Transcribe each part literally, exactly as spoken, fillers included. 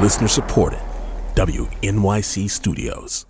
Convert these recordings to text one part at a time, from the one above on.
Listener supported. W N Y C Studios.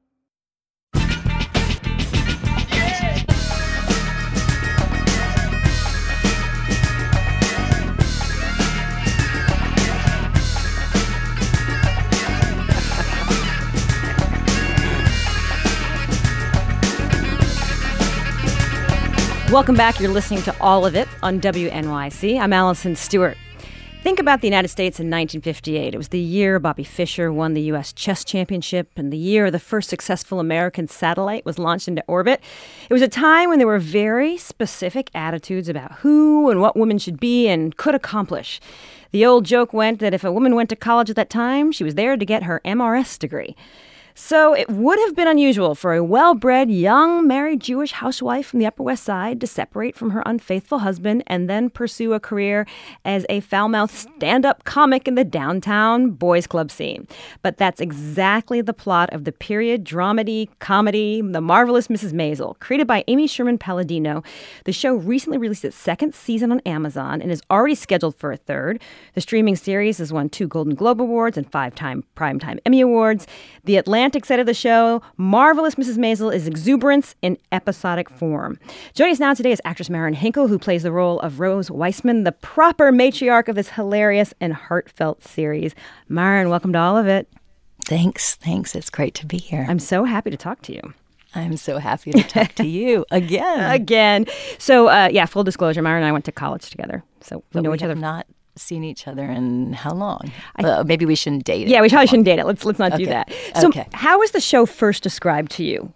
Welcome back. You're listening to All of It on W N Y C. I'm Allison Stewart. Think about the United States in nineteen fifty-eight. It was the year Bobby Fischer won the U S Chess Championship and the year the first successful American satellite was launched into orbit. It was a time when there were very specific attitudes about who and what women should be and could accomplish. The old joke went that if a woman went to college at that time, she was there to get her M R S degree. So it would have been unusual for a well-bred, young, married Jewish housewife from the Upper West Side to separate from her unfaithful husband and then pursue a career as a foul-mouthed stand-up comic in the downtown boys' club scene. But that's exactly the plot of the period dramedy comedy The Marvelous Missus Maisel, created by Amy Sherman Palladino. The show recently released its second season on Amazon and is already scheduled for a third. The streaming series has won two Golden Globe Awards and five-time Primetime Emmy Awards. The Atlantic side of the show, Marvelous Missus Maisel, is exuberance in episodic form. Joining us now today is actress Maren Hinkle, who plays the role of Rose Weissman, the proper matriarch of this hilarious and heartfelt series. Maren, welcome to All of It. Thanks. Thanks. It's great to be here. I'm so happy to talk to you. I'm so happy to talk to you again. Again. So, uh, yeah, full disclosure, Maren and I went to college together. So we but know we each other. Not seen each other in how long? I, uh, maybe we shouldn't date it. Yeah, we probably shouldn't date it. Let's let's not okay. do that. So okay. How was the show first described to you?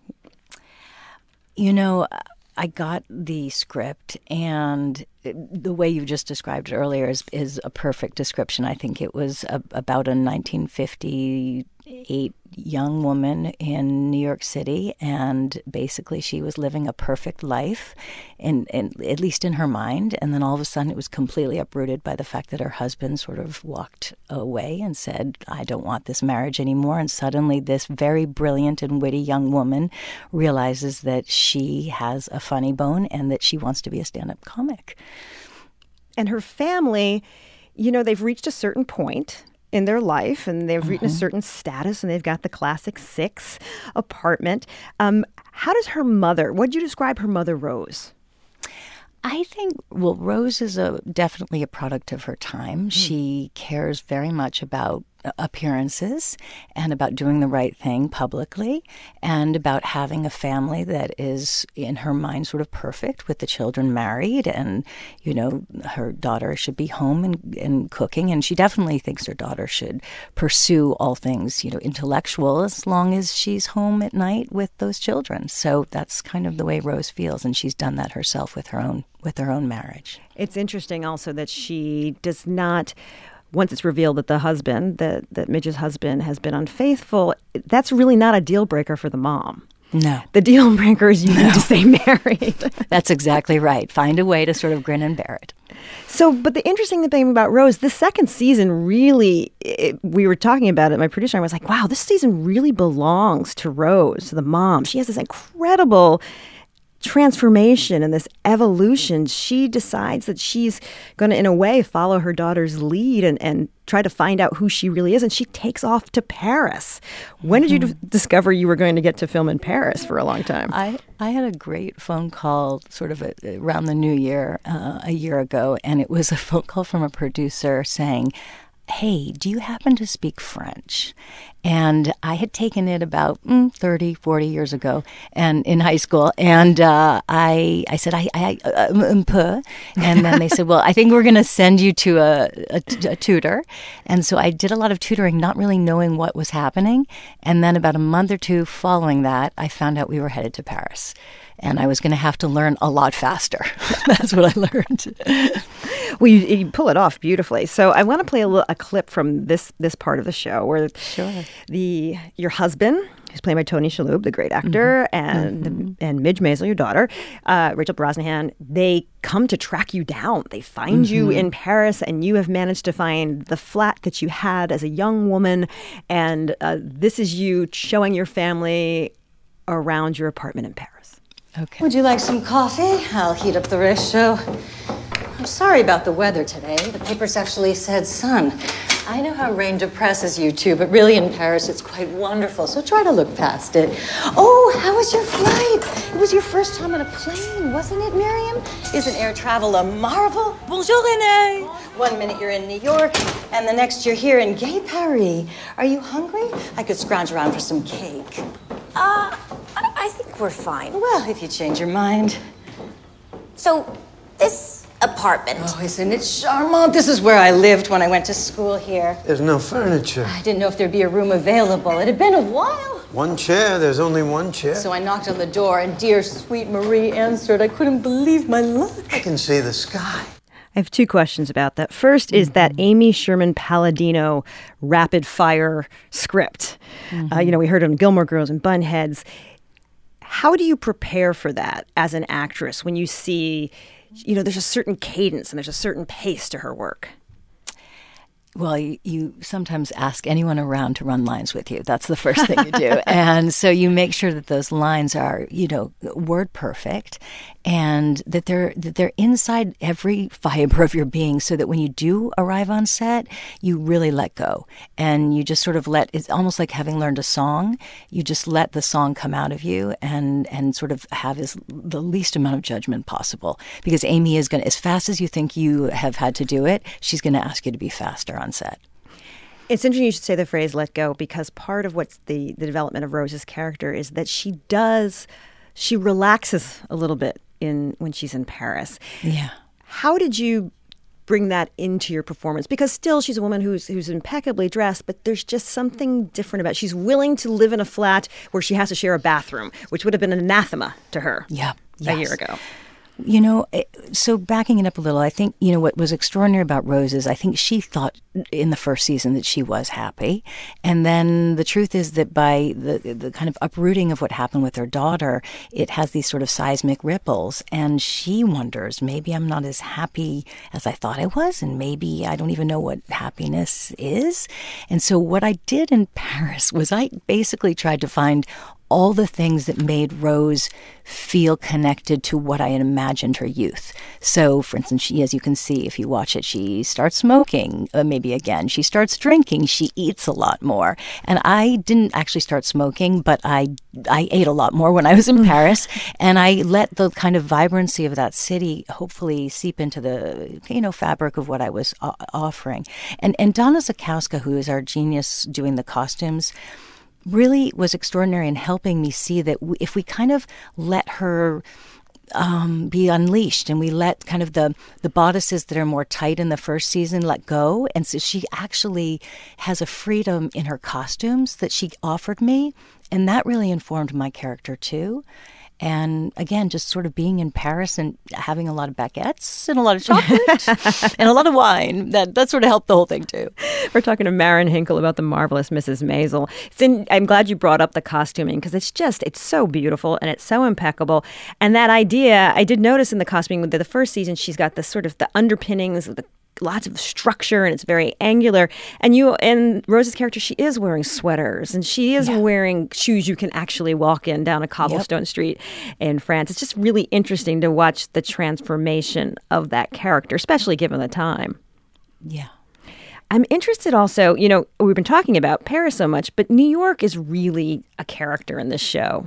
You know, I got the script, and the way you just described it earlier is, is a perfect description. I think it was a, about a nineteen fifty-eight young woman in New York City, and basically she was living a perfect life, in, in, at least in her mind, and then all of a sudden it was completely uprooted by the fact that her husband sort of walked away and said, I don't want this marriage anymore, and suddenly this very brilliant and witty young woman realizes that she has a funny bone and that she wants to be a stand-up comic. And her family, you know, they've reached a certain point in their life, and they've reached mm-hmm. a certain status, and they've got the classic six apartment. Um, how does her mother, what did you describe her mother, Rose? I think, well, Rose is a definitely a product of her time. Mm. She cares very much about appearances and about doing the right thing publicly and about having a family that is, in her mind, sort of perfect, with the children married, and, you know, her daughter should be home and, and cooking. And she definitely thinks her daughter should pursue all things, you know, intellectual, as long as she's home at night with those children. So that's kind of the way Rose feels, and she's done that herself with her own with her own marriage. It's interesting also that she does not, once it's revealed that the husband, that, that Midge's husband has been unfaithful, that's really not a deal breaker for the mom. No. The deal breaker is you no. need to stay married. That's exactly right. Find a way to sort of grin and bear it. So, but the interesting thing about Rose, the second season really, it, we were talking about it, my producer and I was like, wow, this season really belongs to Rose, to the mom. She has this incredible transformation and this evolution. She decides that she's going to, in a way, follow her daughter's lead and, and try to find out who she really is. And she takes off to Paris. When did you d- discover you were going to get to film in Paris for a long time? I, I had a great phone call sort of a, around the new year, uh, a year ago, and it was a phone call from a producer saying, hey, do you happen to speak French? And I had taken it about mm, thirty, forty years ago and in high school. And uh, I I said, I, I uh, un peu. And then they said, well, I think we're going to send you to a, a, a tutor. And so I did a lot of tutoring, not really knowing what was happening. And then about a month or two following that, I found out we were headed to Paris. And I was going to have to learn a lot faster. That's what I learned. Well, you, you pull it off beautifully. So I want to play a, little, a clip from this this part of the show where sure. the your husband, who's played by Tony Shalhoub, the great actor, mm-hmm. and mm-hmm. and Midge Maisel, your daughter, uh, Rachel Brosnahan, they come to track you down. They find mm-hmm. you in Paris, and you have managed to find the flat that you had as a young woman. And uh, this is you showing your family around your apartment in Paris. Okay. Would you like some coffee? I'll heat up the rest show. I'm sorry about the weather today. The papers actually said sun. I know how rain depresses you too, but really in Paris it's quite wonderful, so try to look past it. Oh, how was your flight? It was your first time on a plane, wasn't it, Miriam? Isn't air travel a marvel? Bonjour, Renee. One minute you're in New York, and the next you're here in gay Paris. Are you hungry? I could scrounge around for some cake. Uh, I, I think we're fine. Well, if you change your mind. So, this apartment. Oh, isn't it charmant? This is where I lived when I went to school here. There's no furniture. I didn't know if there'd be a room available. It had been a while. One chair, there's only one chair. So I knocked on the door, and dear, sweet Marie answered. I couldn't believe my luck. I can see the sky. I have two questions about that. First is that Amy Sherman Palladino rapid fire script. Mm-hmm. Uh, you know, we heard it on Gilmore Girls and Bunheads. How do you prepare for that as an actress when you see, you know, there's a certain cadence and there's a certain pace to her work? Well, you, you sometimes ask anyone around to run lines with you. That's the first thing you do. And so you make sure that those lines are, you know, word perfect, and that they're that they're inside every fiber of your being, so that when you do arrive on set, you really let go. And you just sort of let, it's almost like having learned a song. You just let the song come out of you and, and sort of have as the least amount of judgment possible. Because Amy is going to, as fast as you think you have had to do it, she's going to ask you to be faster on set. It's interesting you should say the phrase "let go," because part of what's the, the development of Rose's character is that she does, she relaxes a little bit in when she's in Paris. Yeah. How did you bring that into your performance? Because still she's a woman who's who's impeccably dressed, but there's just something different about it. She's willing to live in a flat where she has to share a bathroom, which would have been an anathema to her yeah. a Yes. year ago. You know, so backing it up a little, I think, you know, what was extraordinary about Rose is I think she thought in the first season that she was happy. And then the truth is that by the the kind of uprooting of what happened with her daughter, it has these sort of seismic ripples. And she wonders, maybe I'm not as happy as I thought I was. And maybe I don't even know what happiness is. And so what I did in Paris was I basically tried to find all the things that made Rose feel connected to what I had imagined her youth. So, for instance, she, as you can see, if you watch it, she starts smoking, uh, maybe again. She starts drinking. She eats a lot more. And I didn't actually start smoking, but I I ate a lot more when I was in Paris. And I let the kind of vibrancy of that city hopefully seep into the, you know, fabric of what I was uh, offering. And, and Donna Zakowska, who is our genius doing the costumes, really was extraordinary in helping me see that we, if we kind of let her um, be unleashed and we let kind of the, the bodices that are more tight in the first season let go. And so she actually has a freedom in her costumes that she offered me. And that really informed my character too. And again, just sort of being in Paris and having a lot of baguettes and a lot of chocolate and a lot of wine. That that sort of helped the whole thing, too. We're talking to Maren Hinkle about the marvelous Missus Maisel. It's in, I'm glad you brought up the costuming because it's just, it's so beautiful and it's so impeccable. And that idea, I did notice in the costuming, the, the first season, she's got the sort of the underpinnings of the lots of structure and it's very angular. And you and Rose's character, she is wearing sweaters and she is yeah. wearing shoes you can actually walk in down a cobblestone yep. street in France. It's just really interesting to watch the transformation of that character, especially given the time. Yeah. I'm interested also, you know, we've been talking about Paris so much, but New York is really a character in this show.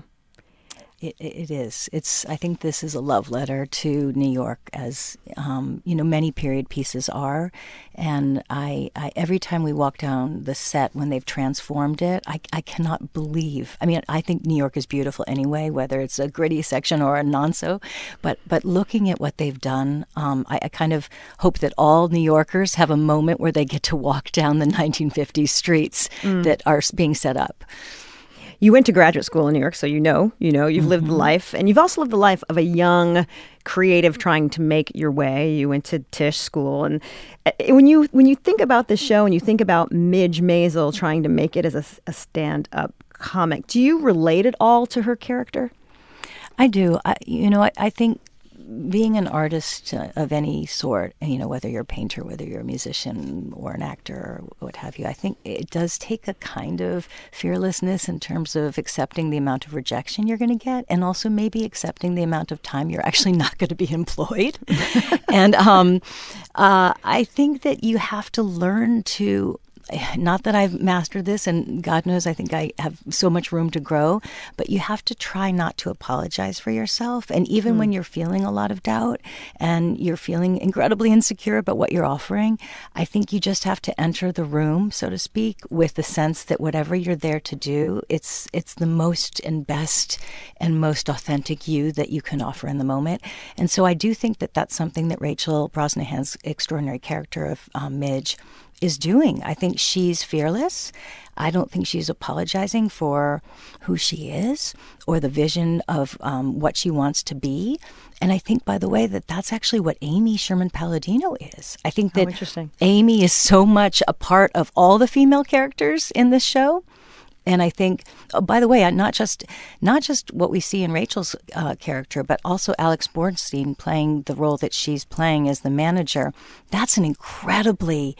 It, it is. It's. I think this is a love letter to New York, as um, you know, many period pieces are. And I, I, every time we walk down the set when they've transformed it, I, I cannot believe. I mean, I think New York is beautiful anyway, whether it's a gritty section or a non-so. But but looking at what they've done, um, I, I kind of hope that all New Yorkers have a moment where they get to walk down the nineteen fifties streets mm. that are being set up. You went to graduate school in New York, so you know, you know, you've mm-hmm. lived the life, and you've also lived the life of a young creative trying to make your way. You went to Tisch School, and when you when you think about the show and you think about Midge Maisel trying to make it as a, a stand-up comic, do you relate at all to her character? I do. I, you know, I, I think being an artist uh, of any sort, you know, whether you're a painter, whether you're a musician or an actor or what have you, I think it does take a kind of fearlessness in terms of accepting the amount of rejection you're going to get and also maybe accepting the amount of time you're actually not going to be employed. and um, uh, I think that you have to learn to not that I've mastered this, and God knows I think I have so much room to grow, but you have to try not to apologize for yourself. And even mm. when you're feeling a lot of doubt and you're feeling incredibly insecure about what you're offering, I think you just have to enter the room, so to speak, with the sense that whatever you're there to do, it's it's the most and best and most authentic you that you can offer in the moment. And so I do think that that's something that Rachel Brosnahan's extraordinary character of um, Midge is doing. I think she's fearless. I don't think she's apologizing for who she is or the vision of um, what she wants to be. And I think, by the way, that that's actually what Amy Sherman Palladino is. I think that oh, Amy is so much a part of all the female characters in this show. And I think, oh, by the way, not just not just what we see in Rachel's uh, character, but also Alex Borstein playing the role that she's playing as the manager. That's an incredibly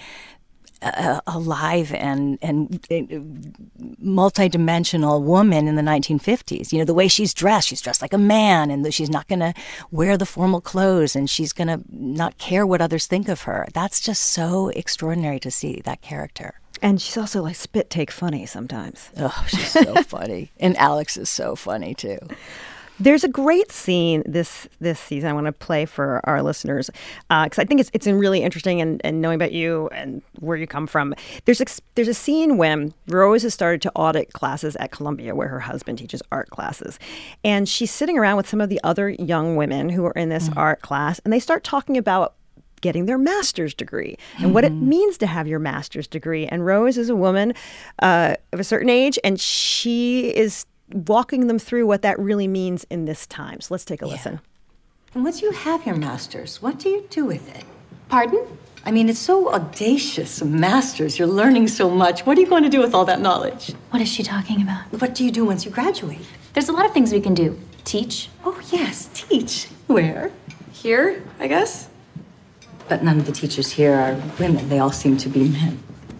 uh, alive and and uh, multidimensional woman in the nineteen fifties. You know, the way she's dressed, she's dressed like a man, and she's not going to wear the formal clothes, and she's going to not care what others think of her. That's just so extraordinary to see that character. And she's also like spit take funny sometimes. Oh, she's so funny. And Alex is so funny, too. There's a great scene this this season I want to play for our listeners because uh, I think it's it's really interesting and, and knowing about you and where you come from. There's a, there's a scene when Rose has started to audit classes at Columbia where her husband teaches art classes. And she's sitting around with some of the other young women who are in this mm-hmm. art class, and they start talking about getting their master's degree and mm-hmm. what it means to have your master's degree. And Rose is a woman uh, of a certain age, and she is walking them through what that really means in this time. So let's take a yeah. listen. And once you have your master's, what do you do with it? Pardon? I mean, it's so audacious, a master's. You're learning so much. What are you going to do with all that knowledge? What is she talking about? What do you do once you graduate? There's a lot of things we can do. Teach. Oh, yes, teach. Where? Here, I guess. But none of the teachers here are women. They all seem to be men.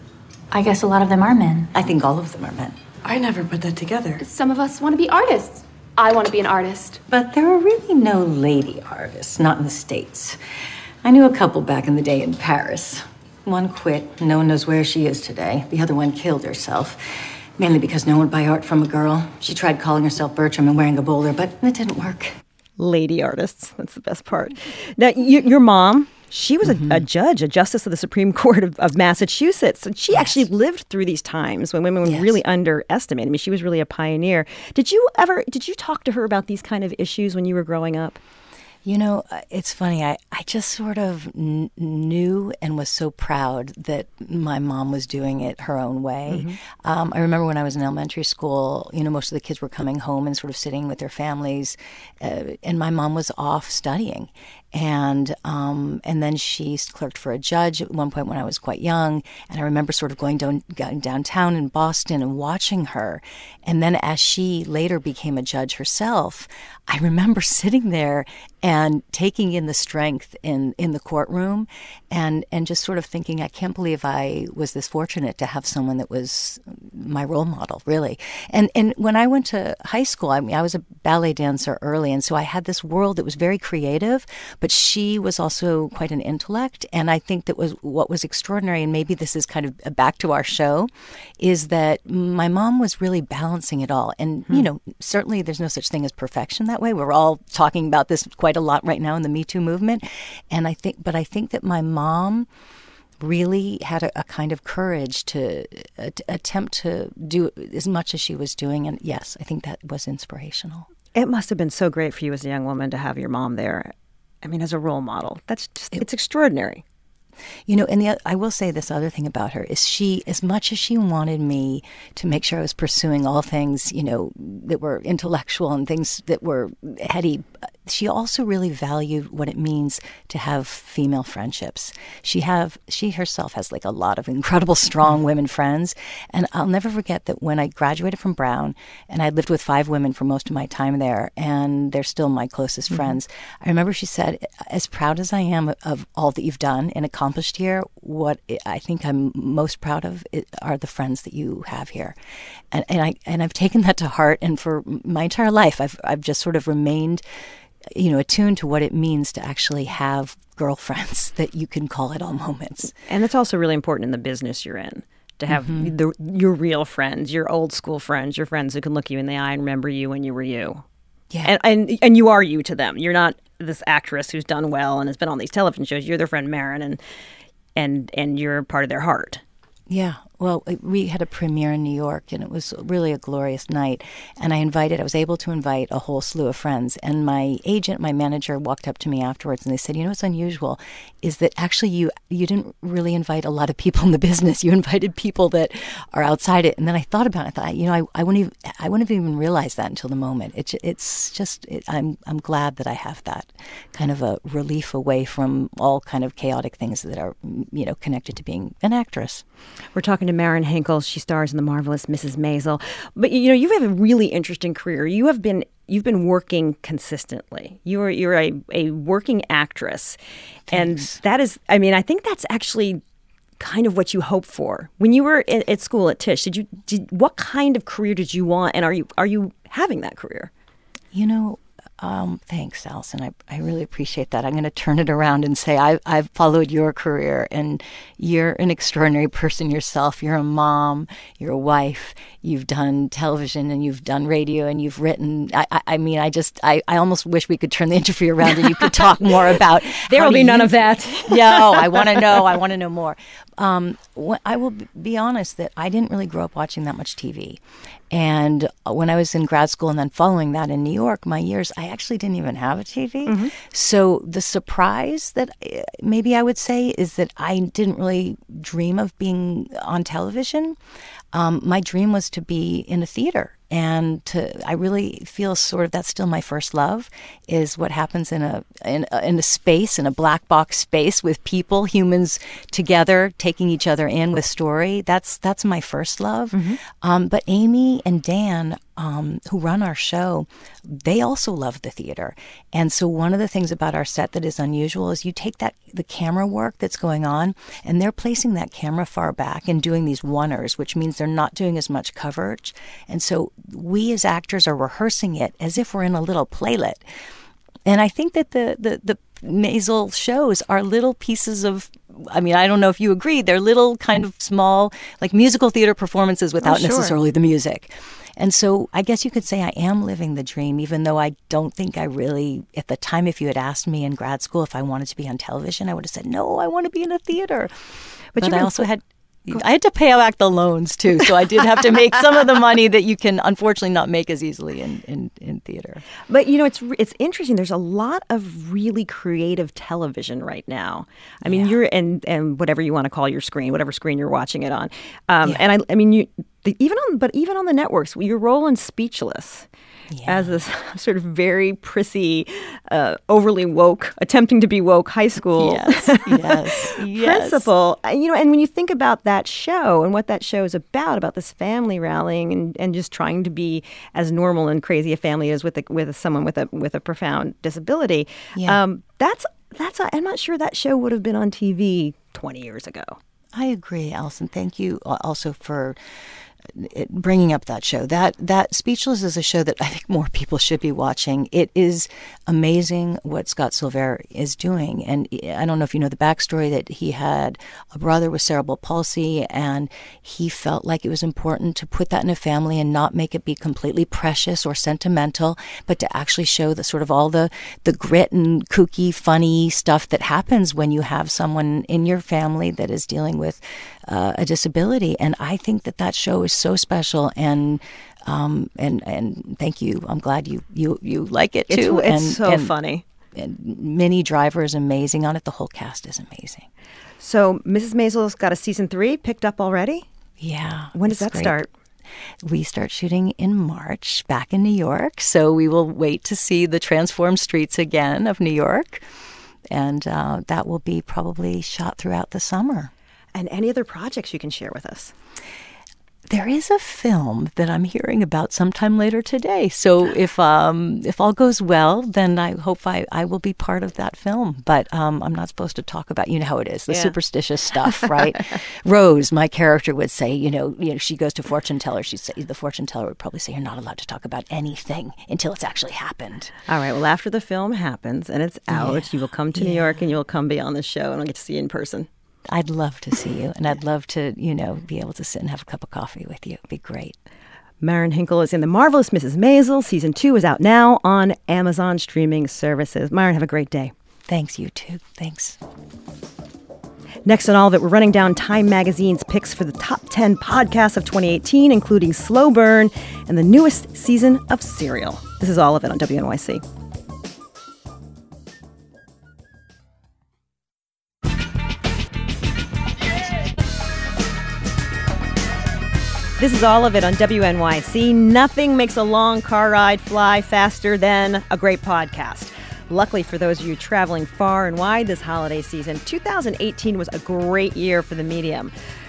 I guess a lot of them are men. I think all of them are men. I never put that together. Some of us want to be artists. I want to be an artist. But there are really no lady artists, not in the States. I knew a couple back in the day in Paris. One quit. No one knows where she is today. The other one killed herself, mainly because no one would buy art from a girl. She tried calling herself Bertram and wearing a bowler, but it didn't work. Lady artists. That's the best part. Now, you, your mom... She was a, mm-hmm. a judge, a justice of the Supreme Court of, of Massachusetts. And she yes. actually lived through these times when women were yes. really underestimated. I mean, she was really a pioneer. Did you ever, did you talk to her about these kind of issues when you were growing up? You know, it's funny. I, I just sort of n- knew and was so proud that my mom was doing it her own way. Mm-hmm. Um, I remember when I was in elementary school, you know, most of the kids were coming home and sort of sitting with their families, uh, and my mom was off studying. And um, and then she clerked for a judge at one point when I was quite young. And I remember sort of going, down, going downtown in Boston and watching her. And then as she later became a judge herself, I remember sitting there and taking in the strength in, in the courtroom and, and just sort of thinking, I can't believe I was this fortunate to have someone that was my role model, really. And and when I went to high school, I mean, I was a ballet dancer early. And so I had this world that was very creative, but she was also quite an intellect. And I think that was what was extraordinary, and maybe this is kind of back to our show, is that my mom was really balancing it all. And, hmm. you know, certainly there's no such thing as perfection that way. We're all talking about this quite a lot right now in the Me Too movement. And I think, but I think that my mom really had a, a kind of courage to, uh, to attempt to do as much as she was doing. And yes, I think that was inspirational. It must have been so great for you as a young woman to have your mom there. I mean, as a role model. That's just, it's extraordinary. You know, and the, I will say this other thing about her is she, as much as she wanted me to make sure I was pursuing all things, you know, that were intellectual and things that were heady, she also really valued what it means to have female friendships. She have she herself has like a lot of incredible, strong women friends. And I'll never forget that when I graduated from Brown, and I lived with five women for most of my time there, and they're still my closest mm-hmm. friends, I remember she said, as proud as I am of all that you've done and accomplished here, what I think I'm most proud of are the friends that you have here. And, and, I, and I've taken that to heart, and for my entire life, I've I've just sort of remained, you know, attuned to what it means to actually have girlfriends that you can call at all moments. And it's also really important in the business you're in. to have Mm-hmm. the, your real friends, your old school friends, your friends who can look you in the eye and remember you when you were you. Yeah. And, and and you are you to them. You're not this actress who's done well and has been on these television shows. You're their friend Marin, and and and you're part of their heart. Yeah. Well, we had a premiere in New York, and it was really a glorious night. And I invited, I was able to invite a whole slew of friends. And my agent, my manager, walked up to me afterwards, and they said, you know what's unusual is that actually you you didn't really invite a lot of people in the business. You invited people that are outside it. And then I thought about it. I thought, you know, I, I wouldn't even, I wouldn't have even realized that until the moment. It, it's just, it, I'm I'm glad that I have that kind of a relief away from all kind of chaotic things that are, you know, connected to being an actress. We're talking to Marin Hinkle. She stars in the marvelous Missus Maisel. But you know, you have a really interesting career. You have been you've been working consistently. You're you're a, a working actress, Thanks. and that is. I mean, I think that's actually kind of what you hope for when you were at, at school at Tisch. Did you did what kind of career did you want, and are you are you having that career? You know. Um, thanks, Allison. I, I really appreciate that. I'm going to turn it around and say I, I've followed your career, and you're an extraordinary person yourself. You're a mom, you're a wife, you've done television and you've done radio and you've written. I, I, I mean, I just, I, I almost wish we could turn the interview around and you could talk more about. There will be none of that. No, I want to know. I want to know more. Um, wh- I will b- be honest that I didn't really grow up watching that much T V. And when I was in grad school and then following that in New York, my years, I actually didn't even have a T V. Mm-hmm. So the surprise that uh, maybe I would say is that I didn't really dream of being on television. Um, my dream was to be in a theater. And to, I really feel sort of that's still my first love, is what happens in a in a, in a space, in a black box space with people, humans together, taking each other in with story. That's that's my first love. Mm-hmm. Um, but Amy and Dan, um, who run our show, they also love the theater. And so one of the things about our set that is unusual is you take that the camera work that's going on, and they're placing that camera far back and doing these oneers, which means they're not doing as much coverage. And so we as actors are rehearsing it as if we're in a little playlet. And I think that the, the, the Maisel shows are little pieces of, I mean, I don't know if you agree, they're little kind of small, like musical theater performances without oh, sure. necessarily the music. And so I guess you could say I am living the dream, even though I don't think I really, at the time, if you had asked me in grad school if I wanted to be on television, I would have said, no, I want to be in a theater. But, but I also had... I had to pay back the loans, too, so I did have to make some of the money that you can, unfortunately, not make as easily in, in, in theater. But, you know, it's it's interesting. There's a lot of really creative television right now. I mean, yeah. you're, and, and whatever you want to call your screen, whatever screen you're watching it on. Um, yeah. And, I, I mean, you the, even on, but even on the networks, your role in Speechless, yeah. as this sort of very prissy, uh, overly woke, attempting to be woke high school yes, yes, yes. principal. You know, and when you think about that show and what that show is about, about this family rallying and, and just trying to be as normal and crazy a family as with a, with someone with a with a profound disability, yeah. um, that's that's. A, I'm not sure that show would have been on T V twenty years ago. I agree, Allison. Thank you also for bringing up that show. That that Speechless is a show that I think more people should be watching. It is amazing what Scott Silver is doing. And I don't know if you know the backstory, that he had a brother with cerebral palsy, and he felt like it was important to put that in a family and not make it be completely precious or sentimental, but to actually show the sort of all the, the grit and kooky, funny stuff that happens when you have someone in your family that is dealing with uh, a disability. And I think that that show is so special, and um, and and thank you. I'm glad you you, you like it too. It's, it's and, so and, funny. And Minnie Driver is amazing on it. The whole cast is amazing. So Missus Maisel's got a season three picked up already? Yeah. When does that great. start? We start shooting in March back in New York. So we will wait to see the transformed streets again of New York. And uh, that will be probably shot throughout the summer. And any other projects you can share with us? There is a film that I'm hearing about sometime later today. So if um, if all goes well, then I hope I, I will be part of that film. But um, I'm not supposed to talk about, you know how it is, the yeah. superstitious stuff, right? Rose, my character, would say, you know, you know, she goes to fortune teller. She'd say, the fortune teller would probably say, you're not allowed to talk about anything until it's actually happened. All right. Well, after the film happens and it's out, yeah. you will come to yeah. New York and you will come be on the show, and I'll get to see you in person. I'd love to see you, and I'd love to, you know, be able to sit and have a cup of coffee with you. It'd be great. Maren Hinkle is in The Marvelous Missus Maisel. Season two is out now on Amazon streaming services. Maren, have a great day. Thanks, you too. Thanks. Next on All of It, we're running down Time Magazine's picks for the top ten podcasts of twenty eighteen, including Slow Burn and the newest season of Serial. This is All of It on W N Y C. This is All of It on W N Y C. Nothing makes a long car ride fly faster than a great podcast. Luckily for those of you traveling far and wide this holiday season, two thousand eighteen was a great year for the medium.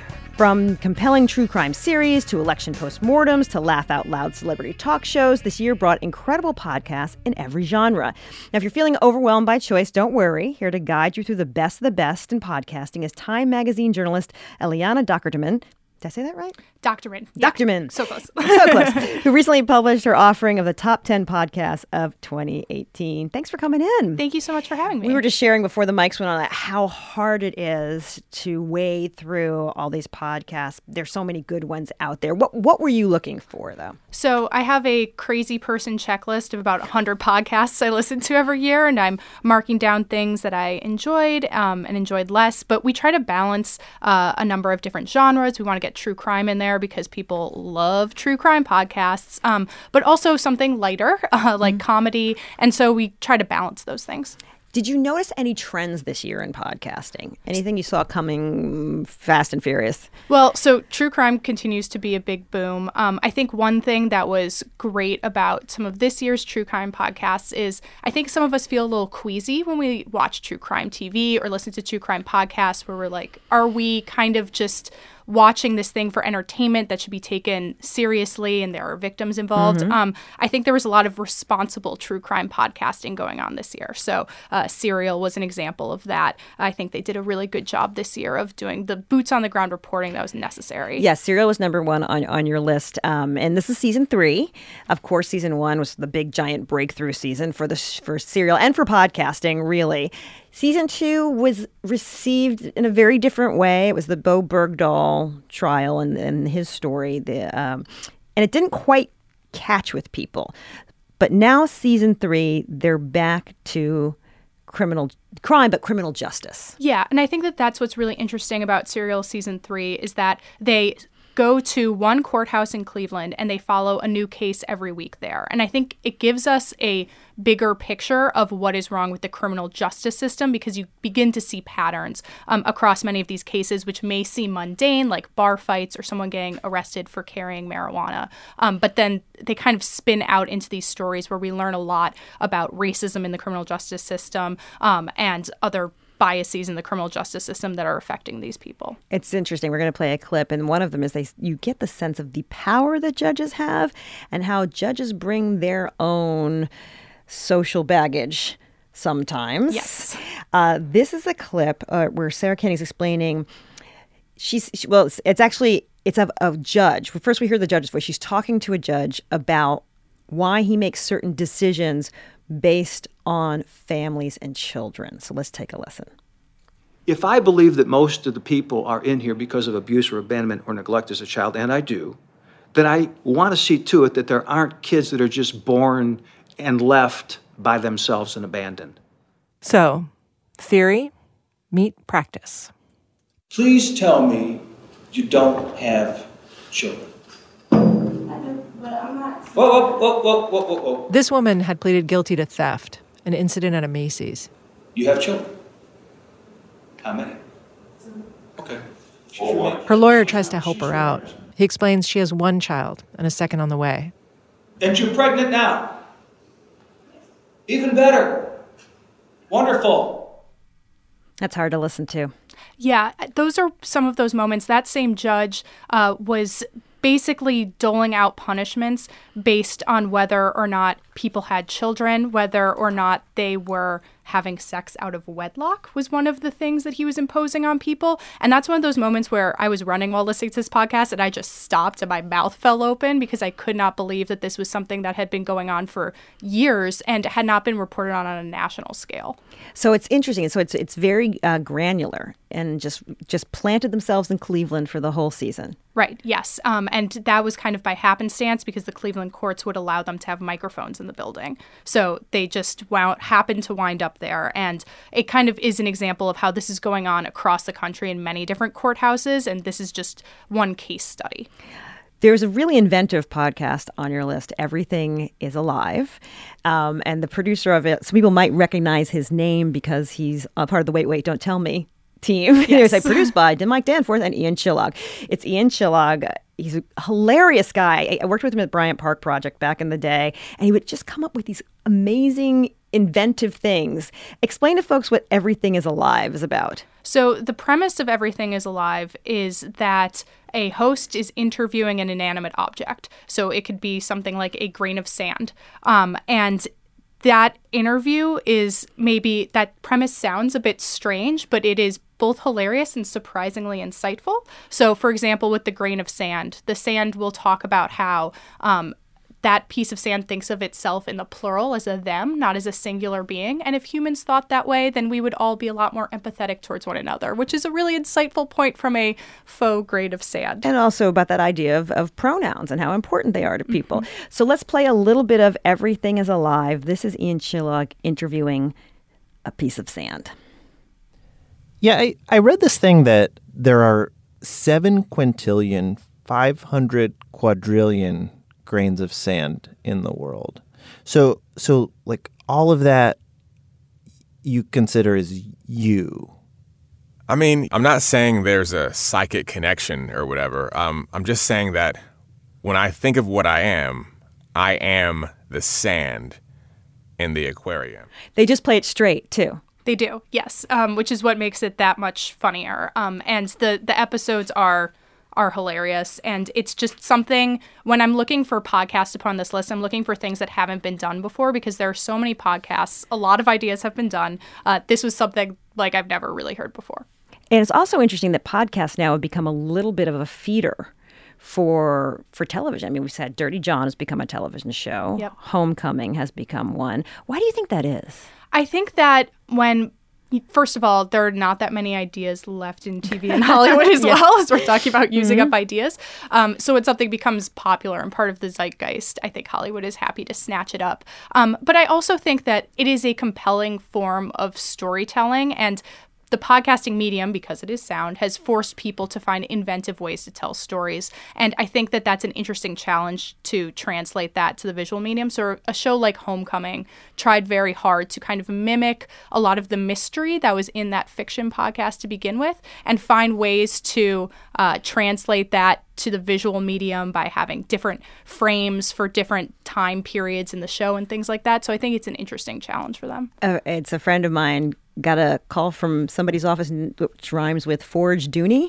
From compelling true crime series to election postmortems to laugh-out-loud celebrity talk shows, this year brought incredible podcasts in every genre. Now, if you're feeling overwhelmed by choice, don't worry. Here to guide you through the best of the best in podcasting is Time Magazine journalist Eliana Dochterman. Did I say that right? Doctorman. Yeah. Doctorman. So close. So close. Who recently published her offering of the top ten podcasts of twenty eighteen. Thanks for coming in. Thank you so much for having me. We were just sharing before the mics went on that how hard it is to wade through all these podcasts. There's so many good ones out there. What what were you looking for, though? So I have a crazy person checklist of about one hundred podcasts I listen to every year, and I'm marking down things that I enjoyed um, and enjoyed less. But we try to balance uh, a number of different genres. We want to get true crime in there because people love true crime podcasts, um, but also something lighter, uh, like mm-hmm. comedy. And so we try to balance those things. Did you notice any trends this year in podcasting? Anything you saw coming fast and furious? Well, so true crime continues to be a big boom. Um, I think one thing that was great about some of this year's true crime podcasts is I think some of us feel a little queasy when we watch true crime T V or listen to true crime podcasts where we're like, are we kind of just watching this thing for entertainment that should be taken seriously and there are victims involved? Mm-hmm. Um, I think there was a lot of responsible true crime podcasting going on this year. So uh, Serial was an example of that. I think they did a really good job this year of doing the boots on the ground reporting that was necessary. Yes, Serial was number one on, on your list. Um, and this is season three. Of course, season one was the big giant breakthrough season for the for Serial and for podcasting, really. Season two was received in a very different way. It was the Bo Bergdahl trial and, and his story. The, um, and it didn't quite catch with people. But now season three, they're back to criminal crime, but criminal justice. Yeah, and I think that that's what's really interesting about Serial season three is that they go to one courthouse in Cleveland and they follow a new case every week there. And I think it gives us a bigger picture of what is wrong with the criminal justice system because you begin to see patterns um, across many of these cases, which may seem mundane, like bar fights or someone getting arrested for carrying marijuana. Um, but then they kind of spin out into these stories where we learn a lot about racism in the criminal justice system um, and other biases in the criminal justice system that are affecting these people. It's interesting. We're going to play a clip, and one of them is they you get the sense of the power that judges have and how judges bring their own social baggage sometimes. Yes. Uh, this is a clip uh, where Sarah Kenny's explaining, she's, she, well, it's, it's actually, it's of a judge. First we hear the judge's voice. She's talking to a judge about why he makes certain decisions based on families and children. So let's take a listen. If I believe that most of the people are in here because of abuse or abandonment or neglect as a child, and I do, then I want to see to it that there aren't kids that are just born and left by themselves and abandoned. So, theory meet practice. Please tell me you don't have children. Whoa, whoa, whoa, whoa, whoa, whoa, whoa. This woman had pleaded guilty to theft, an incident at a Macy's. You have children? How many? Okay. Her lawyer tries to help her out. He explains she has one child and a second on the way. And you're pregnant now? Even better. Wonderful. That's hard to listen to. Yeah, those are some of those moments. That same judge uh, was basically doling out punishments based on whether or not people had children, whether or not they were having sex out of wedlock was one of the things that he was imposing on people. And that's one of those moments where I was running while listening to this podcast and I just stopped and my mouth fell open because I could not believe that this was something that had been going on for years and had not been reported on on a national scale. So it's interesting. So it's it's very uh, granular and just just planted themselves in Cleveland for the whole season. Right, yes. Um, and that was kind of by happenstance because the Cleveland courts would allow them to have microphones in the building. So they just wound, happened to wind up there. And it kind of is an example of how this is going on across the country in many different courthouses. And this is just one case study. There's a really inventive podcast on your list, Everything is Alive. Um, and the producer of it, some people might recognize his name because he's a part of the Wait, Wait, Don't Tell Me team. Yes. It was like produced by Mike Danforth and Ian Chillag. It's Ian Chillag. He's a hilarious guy. I worked with him at Bryant Park Project back in the day, and he would just come up with these amazing, inventive things. Explain to folks what Everything is Alive is about. So the premise of Everything is Alive is that a host is interviewing an inanimate object. So it could be something like a grain of sand. Um, and that interview is maybe, that premise sounds a bit strange, but it is both hilarious and surprisingly insightful. So, for example, with the grain of sand, the sand will talk about how um, that piece of sand thinks of itself in the plural as a them, not as a singular being. And if humans thought that way, then we would all be a lot more empathetic towards one another, which is a really insightful point from a faux grain of sand. And also about that idea of, of pronouns and how important they are to people. Mm-hmm. So let's play a little bit of Everything is Alive. This is Ian Chillag interviewing a piece of sand. Yeah, I, I read this thing that there are seven quintillion, five hundred quadrillion grains of sand in the world. So, so like all of that you consider as you. I mean, I'm not saying there's a psychic connection or whatever. Um, I'm just saying that when I think of what I am, I am the sand in the aquarium. They just play it straight, too. They do, yes, um, which is what makes it that much funnier. Um, and the, the episodes are are hilarious. And it's just something, when I'm looking for podcasts upon this list, I'm looking for things that haven't been done before because there are so many podcasts. A lot of ideas have been done. Uh, this was something like I've never really heard before. And it's also interesting that podcasts now have become a little bit of a feeder for for television. I mean, we've said Dirty John has become a television show. Yep. Homecoming has become one. Why do you think that is? I think that when, first of all, there are not that many ideas left in T V in Hollywood as Yes. well, as we're talking about using Mm-hmm. up ideas. Um, so when something becomes popular and part of the zeitgeist, I think Hollywood is happy to snatch it up. Um, but I also think that it is a compelling form of storytelling, and the podcasting medium, because it is sound, has forced people to find inventive ways to tell stories. And I think that that's an interesting challenge to translate that to the visual medium. So a show like Homecoming tried very hard to kind of mimic a lot of the mystery that was in that fiction podcast to begin with and find ways to uh, translate that to the visual medium by having different frames for different time periods in the show and things like that. So I think it's an interesting challenge for them. Uh, it's a friend of mine got a call from somebody's office which rhymes with Forge Dooney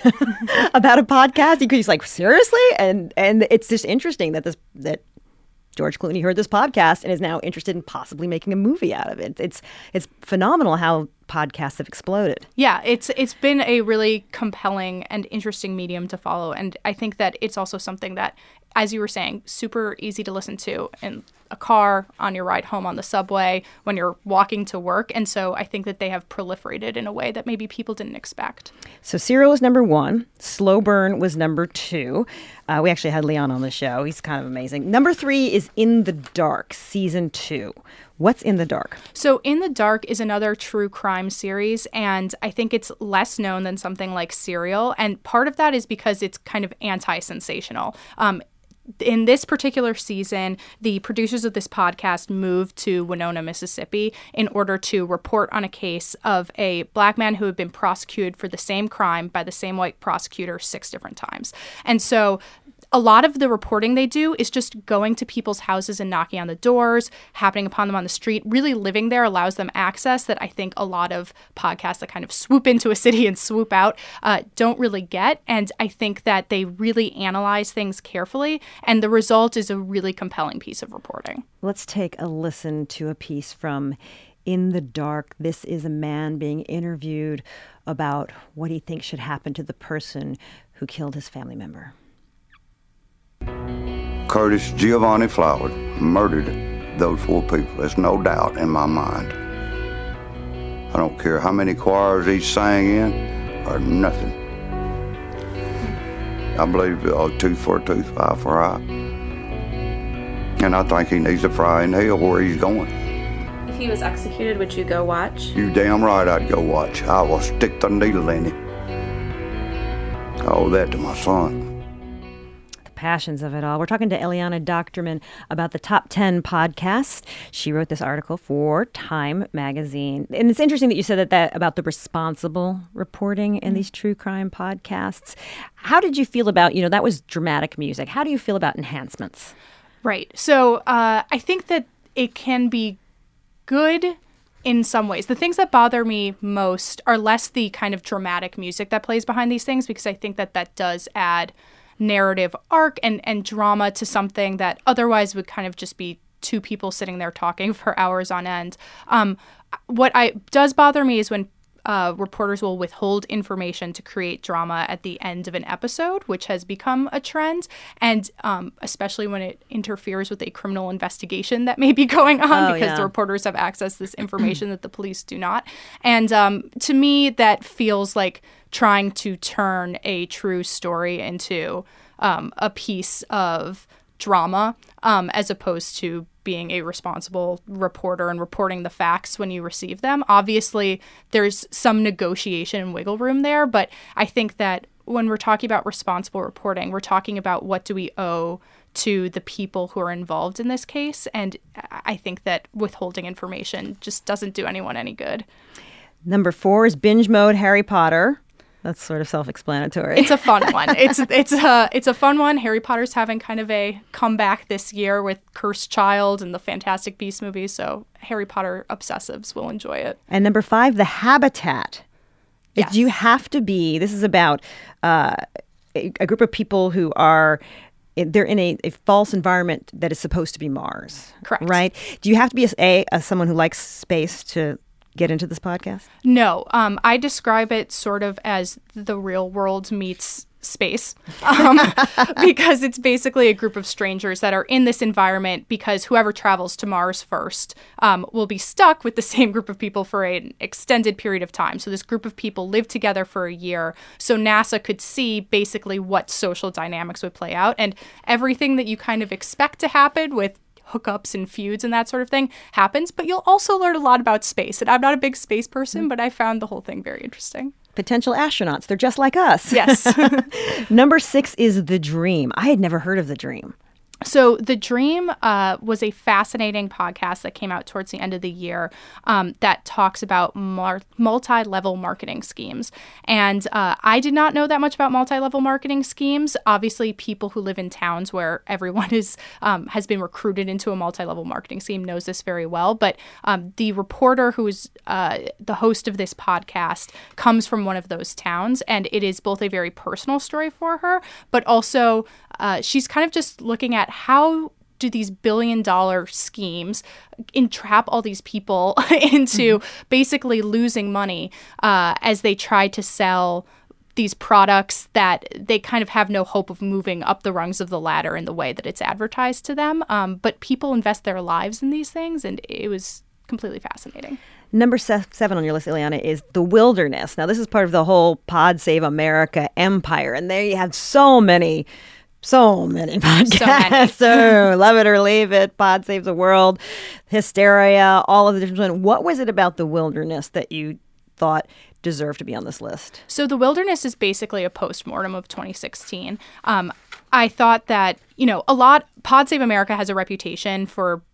about a podcast. He's like, seriously? And and it's just interesting that this that George Clooney heard this podcast and is now interested in possibly making a movie out of it. It's it's phenomenal how podcasts have exploded. Yeah, it's it's been a really compelling and interesting medium to follow. And I think that it's also something that, as you were saying, super easy to listen to in a car, on your ride home on the subway, when you're walking to work. And so I think that they have proliferated in a way that maybe people didn't expect. So Serial was number one. Slow Burn was number two. Uh, we actually had Leon on the show. He's kind of amazing. Number three is In the Dark, season two. What's In the Dark? So In the Dark is another true crime series, and I think it's less known than something like Serial. And part of that is because it's kind of anti-sensational. Um, In this particular season, the producers of this podcast moved to Winona, Mississippi in order to report on a case of a black man who had been prosecuted for the same crime by the same white prosecutor six different times. And so a lot of the reporting they do is just going to people's houses and knocking on the doors, happening upon them on the street. Really living there allows them access that I think a lot of podcasts that kind of swoop into a city and swoop out uh, don't really get. And I think that they really analyze things carefully, and the result is a really compelling piece of reporting. Let's take a listen to a piece from In the Dark. This is a man being interviewed about what he thinks should happen to the person who killed his family member. Curtis Giovanni Flowers murdered those four people. There's no doubt in my mind. I don't care how many choirs he sang in or nothing. I believe uh, tooth for a tooth, eye for eye. And I think he needs to fry in hell where he's going. If he was executed, would you go watch? You damn right I'd go watch. I will stick the needle in him. I owe that to my son. The passions of it all. We're talking to Eliana Docterman about the Top ten podcast. She wrote this article for Time magazine. And it's interesting that you said that, that about the responsible reporting in these true crime podcasts. How did you feel about, you know, that was dramatic music. How do you feel about enhancements? Right. So uh, I think that it can be good in some ways. The things that bother me most are less the kind of dramatic music that plays behind these things, because I think that that does add narrative arc and, and drama to something that otherwise would kind of just be two people sitting there talking for hours on end. Um, what I does bother me is when Uh, reporters will withhold information to create drama at the end of an episode, which has become a trend, and um, especially when it interferes with a criminal investigation that may be going on oh, because yeah. the reporters have access to this information that the police do not. And um, to me, that feels like trying to turn a true story into um, a piece of drama um, as opposed to being a responsible reporter and reporting the facts when you receive them. Obviously, there's some negotiation and wiggle room there, but I think that when we're talking about responsible reporting, we're talking about what do we owe to the people who are involved in this case, and I think that withholding information just doesn't do anyone any good. Number four is binge mode Harry Potter. That's sort of self-explanatory. It's a fun one. It's it's a it's a fun one. Harry Potter's having kind of a comeback this year with Cursed Child and the Fantastic Beasts movies, so Harry Potter obsessives will enjoy it. And number five, The Habitat. Yes. You have to be. This is about uh, a, a group of people who are. They're in a, a false environment that is supposed to be Mars. Correct. Right? Do you have to be a, a, a someone who likes space to get into this podcast? No. Um, I describe it sort of as the real world meets space um, because it's basically a group of strangers that are in this environment because whoever travels to Mars first um, will be stuck with the same group of people for an extended period of time. So this group of people live together for a year so NASA could see basically what social dynamics would play out, and everything that you kind of expect to happen with hookups and feuds and that sort of thing happens, but you'll also learn a lot about space. And I'm not a big space person, but I found the whole thing very interesting. Potential astronauts. They're just like us. Yes. Number six is The Dream. I had never heard of The Dream. So The Dream uh, was a fascinating podcast that came out towards the end of the year um, that talks about mar- multi-level marketing schemes. And uh, I did not know that much about multi-level marketing schemes. Obviously, people who live in towns where everyone is um, has been recruited into a multi-level marketing scheme knows this very well. But um, the reporter who is uh, the host of this podcast comes from one of those towns. And it is both a very personal story for her, but also uh, she's kind of just looking at how do these billion dollar schemes entrap all these people into mm-hmm. basically losing money uh, as they try to sell these products that they kind of have no hope of moving up the rungs of the ladder in the way that it's advertised to them. Um, but people invest their lives in these things, and it was completely fascinating. Number seven on your list, Eliana, is The Wilderness. Now, this is part of the whole Pod Save America empire, and there you have so many So many podcasts. So, many. so Love It or Leave It, Pod Saves the World, Hysteria, all of the different ones. What was it about The Wilderness that you thought deserved to be on this list? So The Wilderness is basically a postmortem of twenty sixteen. Um, I thought that, you know, a lot, Pod Save America has a reputation for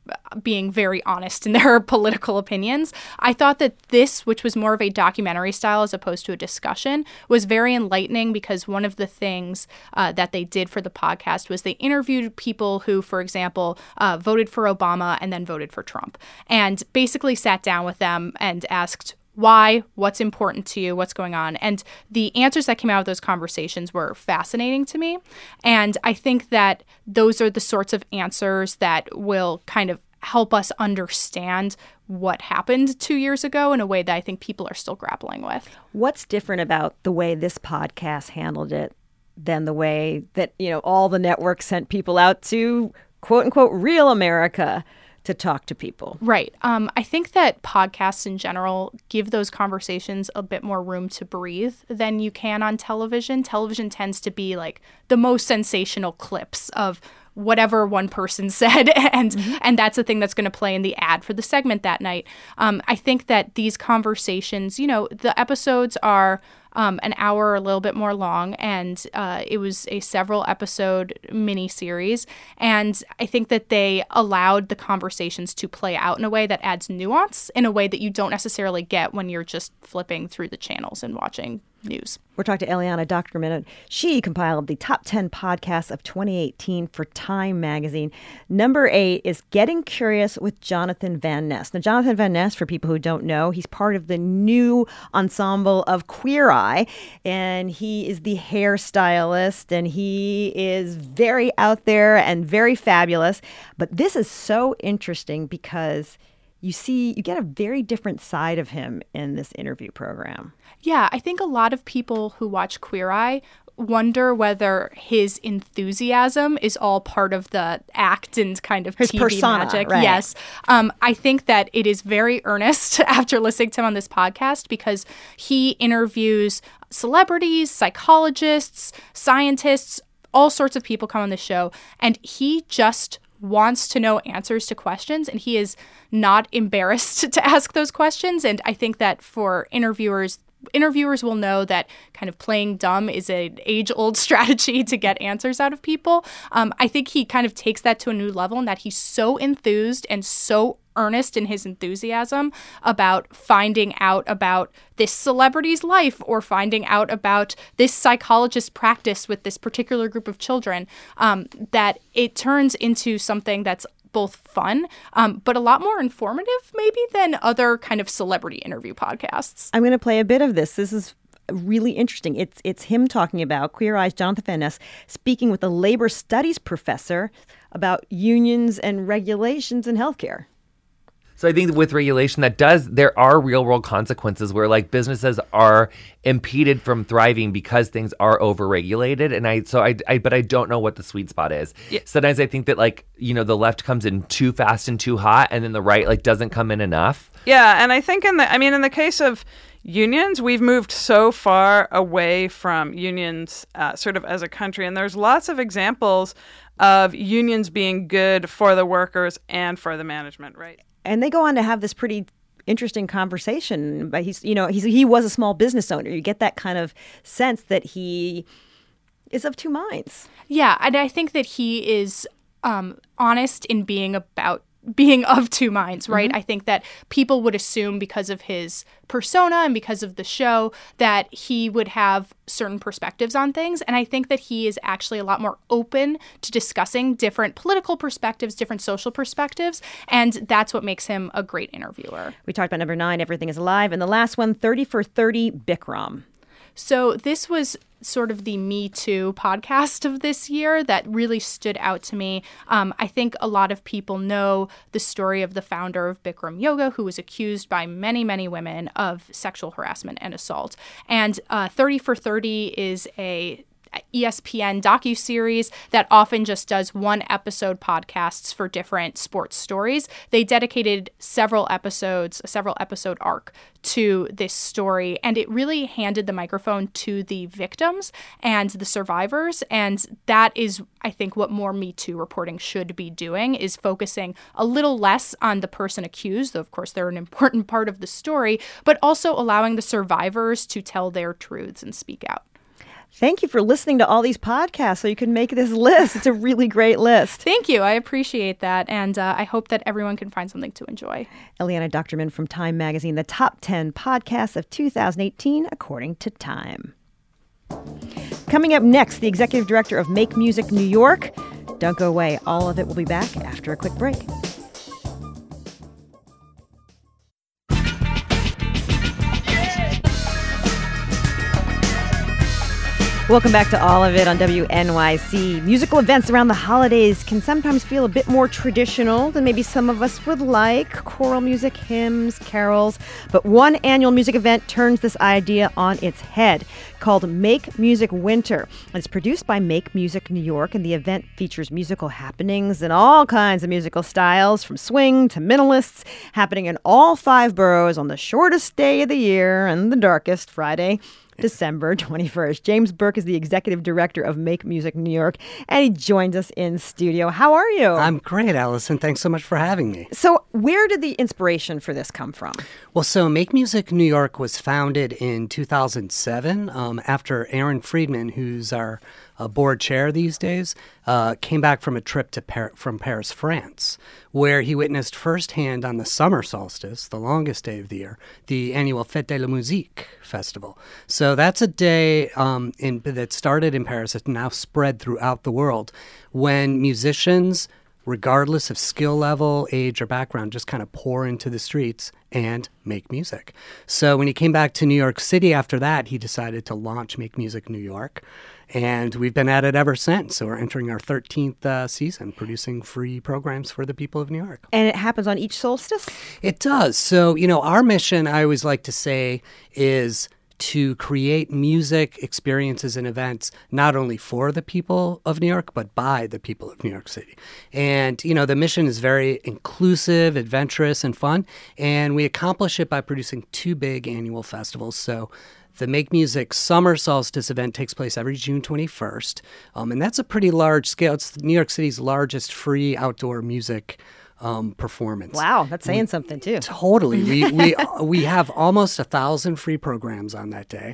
being very honest in their political opinions. I thought that this, which was more of a documentary style as opposed to a discussion, was very enlightening because one of the things uh, that they did for the podcast was they interviewed people who, for example, uh, voted for Obama and then voted for Trump, and basically sat down with them and asked, why, what's important to you, what's going on? And the answers that came out of those conversations were fascinating to me. And I think that those are the sorts of answers that will kind of help us understand what happened two years ago in a way that I think people are still grappling with. What's different about the way this podcast handled it than the way that, you know, all the networks sent people out to, quote unquote, real America to talk to people? Right. Um, I think that podcasts in general give those conversations a bit more room to breathe than you can on television. Television tends to be like the most sensational clips of whatever one person said, and mm-hmm. and that's the thing that's going to play in the ad for the segment that night. Um, I think that these conversations, you know, the episodes are um, an hour or a little bit more long, and uh, it was a several episode miniseries, and I think that they allowed the conversations to play out in a way that adds nuance in a way that you don't necessarily get when you're just flipping through the channels and watching news. We're talking to Eliana Dochterman. She compiled the top ten podcasts of twenty eighteen for Time magazine. Number eight is Getting Curious with Jonathan Van Ness. Now, Jonathan Van Ness, for people who don't know, he's part of the new ensemble of Queer Eye, and he is the hairstylist, and he is very out there and very fabulous. But this is so interesting because you see, you get a very different side of him in this interview program. Yeah, I think a lot of people who watch Queer Eye wonder whether his enthusiasm is all part of the act and kind of his T V persona, magic. Right. Yes. Um, I think that it is very earnest after listening to him on this podcast because he interviews celebrities, psychologists, scientists, all sorts of people come on the show, and he just wants to know answers to questions, and he is not embarrassed to ask those questions. And I think that for interviewers, interviewers will know that kind of playing dumb is an age-old strategy to get answers out of people. Um, I think he kind of takes that to a new level, and that he's so enthused and so earnest in his enthusiasm about finding out about this celebrity's life or finding out about this psychologist's practice with this particular group of children, um, that it turns into something that's both fun, um, but a lot more informative maybe than other kind of celebrity interview podcasts. I'm going to play a bit of this. This is really interesting. It's it's him talking about Queer Eye's Jonathan Van Ness speaking with a labor studies professor about unions and regulations in healthcare. So I think with regulation, that does, there are real world consequences where like businesses are impeded from thriving because things are over-regulated. And I, so I, I, but I don't know what the sweet spot is. Yeah. Sometimes I think that like, you know, the left comes in too fast and too hot, and then the right like doesn't come in enough. Yeah. And I think in the, I mean, in the case of unions, we've moved so far away from unions uh, sort of as a country. And there's lots of examples of unions being good for the workers and for the management, right? And they go on to have this pretty interesting conversation. But he's, you know, he's he was a small business owner. You get that kind of sense that he is of two minds. Yeah, and I think that he is um, honest in being about being of two minds, right? Mm-hmm. I think that people would assume because of his persona and because of the show that he would have certain perspectives on things. And I think that he is actually a lot more open to discussing different political perspectives, different social perspectives. And that's what makes him a great interviewer. We talked about number nine, Everything is Alive. And the last one, thirty for thirty, Bikram. So this was sort of the Me Too podcast of this year that really stood out to me. Um, I think a lot of people know the story of the founder of Bikram Yoga, who was accused by many, many women of sexual harassment and assault. And uh, thirty for thirty is a E S P N docuseries that often just does one episode podcasts for different sports stories. They dedicated several episodes, a several episode arc to this story, and it really handed the microphone to the victims and the survivors. And that is, I think, what more Me Too reporting should be doing, is focusing a little less on the person accused, though of course they're an important part of the story, but also allowing the survivors to tell their truths and speak out. Thank you for listening to all these podcasts so you can make this list. It's a really great list. Thank you. I appreciate that. And uh, I hope that everyone can find something to enjoy. Eliana Docterman from Time Magazine, the top ten podcasts of two thousand eighteen, according to Time. Coming up next, the executive director of Make Music New York. Don't go away. All of it will be back after a quick break. Welcome back to All of It on W N Y C. Musical events around the holidays can sometimes feel a bit more traditional than maybe some of us would like. Choral music, hymns, carols. But one annual music event turns this idea on its head, called Make Music Winter. It's produced by Make Music New York, and the event features musical happenings in all kinds of musical styles, from swing to minimalists, happening in all five boroughs on the shortest day of the year and the darkest, Friday, December twenty-first. James Burke is the executive director of Make Music New York, and he joins us in studio. How are you? I'm great, Allison. Thanks so much for having me. So where did the inspiration for this come from? Well, so Make Music New York was founded in two thousand seven um, after Aaron Friedman, who's our uh, board chair these days, uh, came back from a trip to Par- from Paris, France, where he witnessed firsthand on the summer solstice, the longest day of the year, the annual Fête de la Musique festival. So that's a day um, in, that started in Paris, it's now spread throughout the world, when musicians, regardless of skill level, age, or background, just kind of pour into the streets and make music. So when he came back to New York City after that, he decided to launch Make Music New York. And we've been at it ever since. So we're entering our thirteenth uh, season, producing free programs for the people of New York. And it happens on each solstice? It does. So, you know, our mission, I always like to say, is to create music experiences and events not only for the people of New York, but by the people of New York City. And, you know, the mission is very inclusive, adventurous, and fun. And we accomplish it by producing two big annual festivals. So the Make Music Summer Solstice event takes place every June twenty-first. Um, and that's a pretty large scale. It's New York City's largest free outdoor music Um, performance. Wow, that's saying we, something too. Totally. We we we have almost a thousand free programs on that day,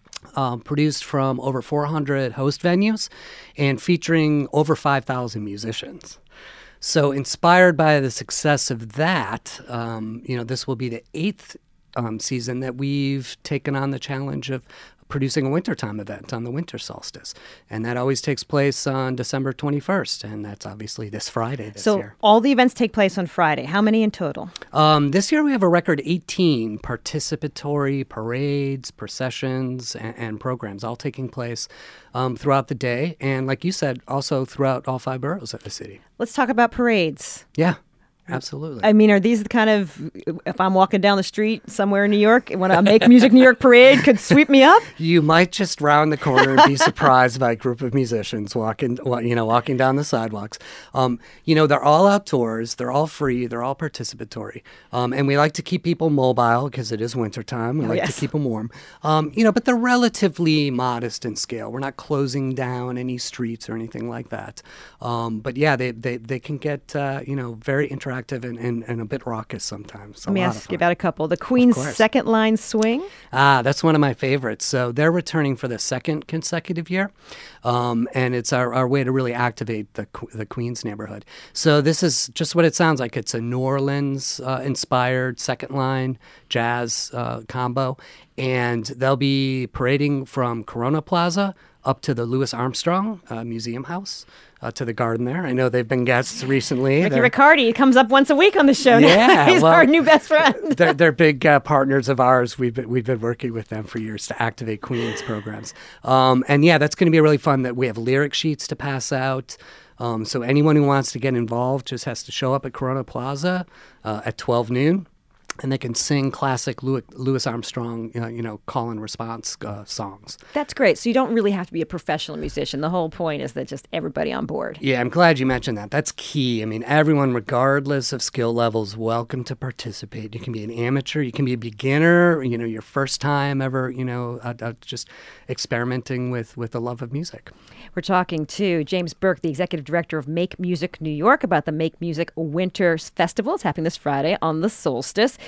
um, produced from over four hundred host venues, and featuring over five thousand musicians. So, inspired by the success of that, um, you know, this will be the eighth um, season that we've taken on the challenge of producing a wintertime event on the winter solstice. And that always takes place on December twenty-first. And that's obviously this Friday this so year. So all the events take place on Friday. How many in total? Um, this year we have a record eighteen participatory parades, processions, and, and programs all taking place um, throughout the day. And like you said, also throughout all five boroughs of the city. Let's talk about parades. Yeah. Absolutely. I mean, are these the kind of, if I'm walking down the street somewhere in New York, when a Make Music New York parade could sweep me up? You might just round the corner and be surprised by a group of musicians walking, you know, walking down the sidewalks. Um, you know, they're all outdoors, they're all free, they're all participatory. Um, and we like to keep people mobile because it is wintertime. We oh, like yes. to keep them warm. Um, you know, but they're relatively modest in scale. We're not closing down any streets or anything like that. Um, but yeah, they, they, they can get, uh, you know, very interactive. And, and, and a bit raucous sometimes. Let me ask you about a couple. The Queen's Second Line Swing? Ah, that's one of my favorites. So they're returning for the second consecutive year. Um, and it's our, our way to really activate the the Queens neighborhood. So this is just what it sounds like. It's a New Orleans-inspired uh, second line jazz uh, combo. And they'll be parading from Corona Plaza up to the Louis Armstrong uh, Museum House. Uh, to the garden there. I know they've been guests recently. Ricky they're, Riccardi comes up once a week on the show now. Yeah, He's well, our new best friend. they're they're big uh, partners of ours. We've been, we've been working with them for years to activate Queens programs. Um, and yeah, that's going to be really fun. That we have lyric sheets to pass out. Um, so anyone who wants to get involved just has to show up at Corona Plaza uh, at twelve noon. And they can sing classic Louis, Louis Armstrong, uh, you know, call and response uh, songs. That's great. So you don't really have to be a professional musician. The whole point is that just everybody on board. Yeah, I'm glad you mentioned that. That's key. I mean, everyone, regardless of skill levels, welcome to participate. You can be an amateur, you can be a beginner, you know, your first time ever, you know, uh, uh, just experimenting with, with the love of music. We're talking to James Burke, the executive director of Make Music New York, about the Make Music Winter Festival. It's happening this Friday on the solstice.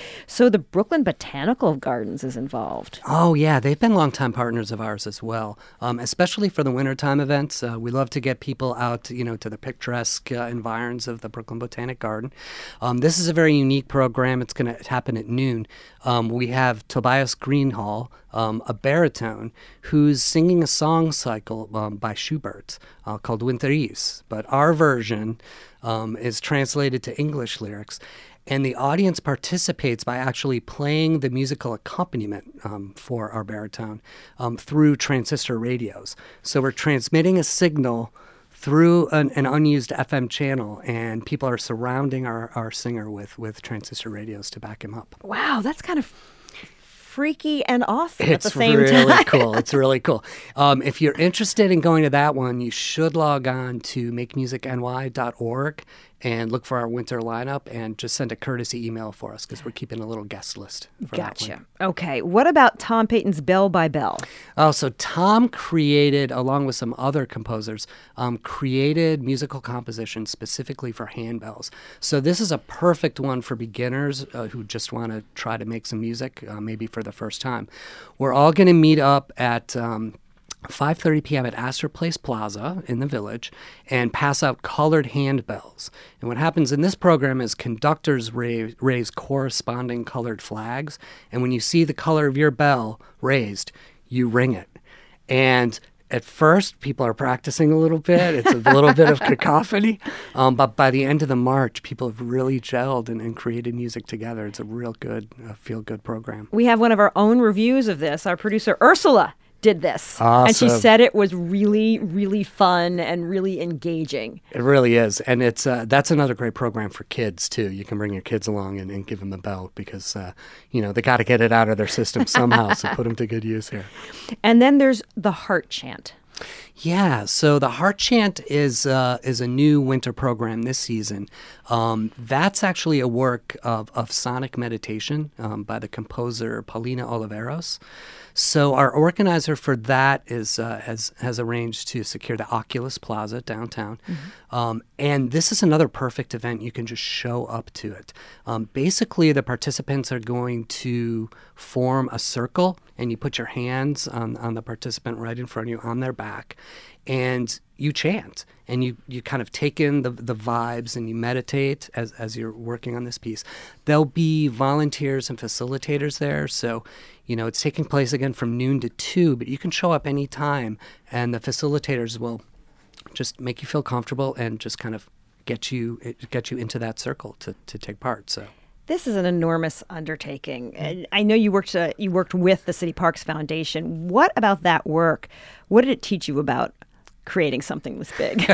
So the Brooklyn Botanical Gardens is involved. Oh, yeah. They've been longtime partners of ours as well, um, especially for the wintertime events. Uh, we love to get people out, you know, to the picturesque uh, environs of the Brooklyn Botanic Garden. Um, this is a very unique program. It's going to happen at noon. Um, we have Tobias Greenhall, um, a baritone, who's singing a song cycle um, by Schubert uh, called Winteris. But our version um, is translated to English lyrics. And the audience participates by actually playing the musical accompaniment um, for our baritone um, through transistor radios. So we're transmitting a signal through an, an unused F M channel, and people are surrounding our, our singer with, with transistor radios to back him up. Wow, that's kind of freaky and awesome it's at the same really time. cool. It's really cool. Um, if you're interested in going to that one, you should log on to make music N Y dot org and look for our winter lineup and just send a courtesy email for us because we're keeping a little guest list for Gotcha. that one. Okay. What about Tom Payton's Bell by Bell? Oh, so Tom created, along with some other composers, um, created musical compositions specifically for handbells. So this is a perfect one for beginners uh, who just want to try to make some music, uh, maybe for the first time. We're all going to meet up at Um, five thirty p.m. at Astor Place Plaza in the Village and pass out colored handbells. And what happens in this program is conductors raise, raise corresponding colored flags. And when you see the color of your bell raised, you ring it. And at first, people are practicing a little bit. It's a little bit of cacophony. Um, but by the end of the march, people have really gelled and, and created music together. It's a real good, uh, feel-good program. We have one of our own reviews of this. Our producer, Ursula, did this. Awesome. And she said it was really, really fun and really engaging. It really is. And it's uh, that's another great program for kids, too. You can bring your kids along and, and give them a bell because, uh, you know, they got to get it out of their system somehow, so put them to good use here. And then there's the Heart Chant. Yeah, so the Heart Chant is uh, is a new winter program this season. Um, that's actually a work of, of sonic meditation um, by the composer Paulina Oliveros. So our organizer for that is uh, has has arranged to secure the Oculus Plaza downtown, mm-hmm. um, and this is another perfect event. You can just show up to it. Um, basically, the participants are going to form a circle, and you put your hands on on the participant right in front of you on their back, and you chant. And you, you kind of take in the the vibes and you meditate as, as you're working on this piece. There'll be volunteers and facilitators there. So, you know, it's taking place again from noon to two, but you can show up anytime and the facilitators will just make you feel comfortable and just kind of get you get you into that circle to, to take part. So this is an enormous undertaking. And I know you worked uh, you worked with the City Parks Foundation. What about that work? What did it teach you about creating something this big?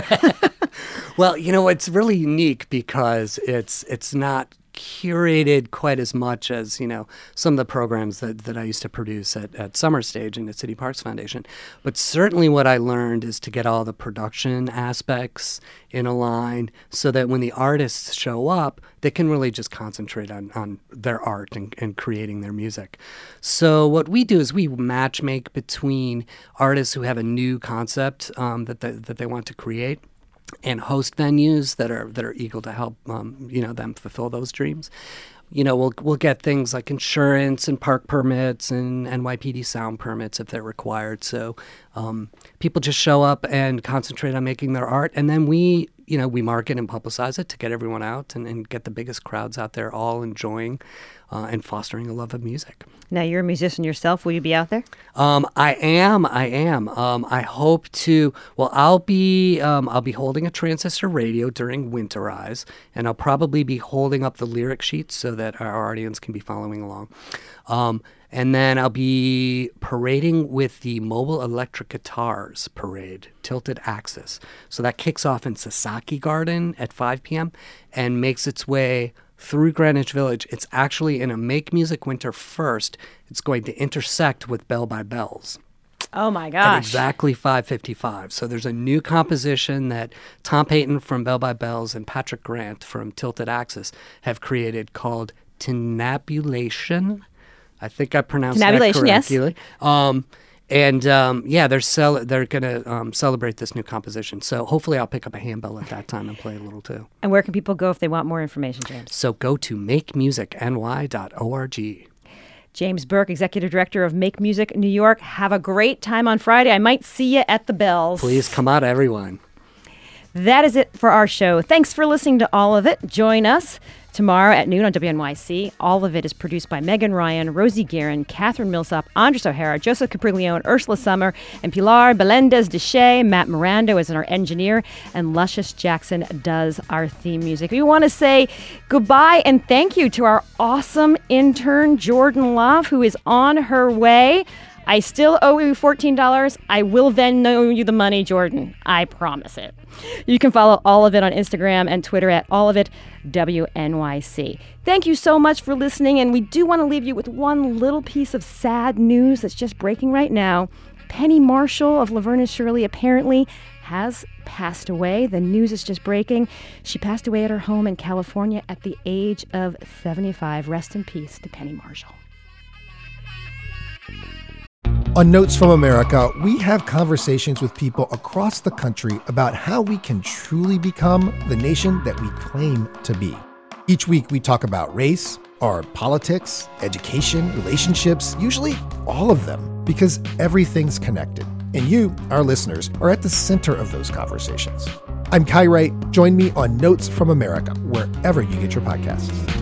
Well, you know, it's really unique because it's it's not curated quite as much as, you know, some of the programs that, that I used to produce at, at Summer Stage and at City Parks Foundation. But certainly what I learned is to get all the production aspects in a line so that when the artists show up, they can really just concentrate on, on their art and, and creating their music. So what we do is we match make between artists who have a new concept um, that, they, that they want to create and host venues that are that are eager to help um, you know them fulfill those dreams. You know, we'll we'll get things like insurance and park permits and N Y P D sound permits if they're required. So um, people just show up and concentrate on making their art, and then we you know we market and publicize it to get everyone out and, and get the biggest crowds out there, all enjoying uh, and fostering a love of music. Now, you're a musician yourself. Will you be out there? Um, I am. I am. Um, I hope to. Well, I'll be. Um, I'll be holding a transistor radio during Winterize, and I'll probably be holding up the lyric sheets so that our audience can be following along. Um, and then I'll be parading with the Mobile Electric Guitars Parade, Tilted Axis. So that kicks off in Sasaki Garden at five p.m. and makes its way through Greenwich Village. It's actually in a Make Music Winter First. It's going to intersect with Bell by Bells. Oh, my gosh. At exactly five fifty-five. So there's a new composition that Tom Payton from Bell by Bells and Patrick Grant from Tilted Axis have created called Tinabulation. I think I pronounced that correctly. Yes. Um, And um, yeah, they're cel- they're going to um, celebrate this new composition. So hopefully I'll pick up a handbell at that time and play a little too. And where can people go if they want more information, James? So go to make music n y dot org. James Burke, Executive Director of Make Music New York. Have a great time on Friday. I might see you at the Bells. Please come out, everyone. That is it for our show. Thanks for listening to all of it. Join us tomorrow at noon on W N Y C. All of it is produced by Megan Ryan, Rosie Guerin, Catherine Millsop, Andres O'Hara, Joseph Capriglione, Ursula Summer, and Pilar Belendez-Deshay. Matt Mirando is our engineer, and Luscious Jackson does our theme music. We want to say goodbye and thank you to our awesome intern, Jordan Love, who is on her way. I still owe you fourteen dollars. I will Venmo you the money, Jordan. I promise it. You can follow All of It on Instagram and Twitter at All of It W N Y C. Thank you so much for listening, and we do want to leave you with one little piece of sad news that's just breaking right now. Penny Marshall of Laverne and Shirley apparently has passed away. The news is just breaking. She passed away at her home in California at the age of seventy-five. Rest in peace to Penny Marshall. On Notes from America, we have conversations with people across the country about how we can truly become the nation that we claim to be. Each week, we talk about race, our politics, education, relationships, usually all of them, because everything's connected. And you, our listeners, are at the center of those conversations. I'm Kai Wright. Join me on Notes from America, wherever you get your podcasts.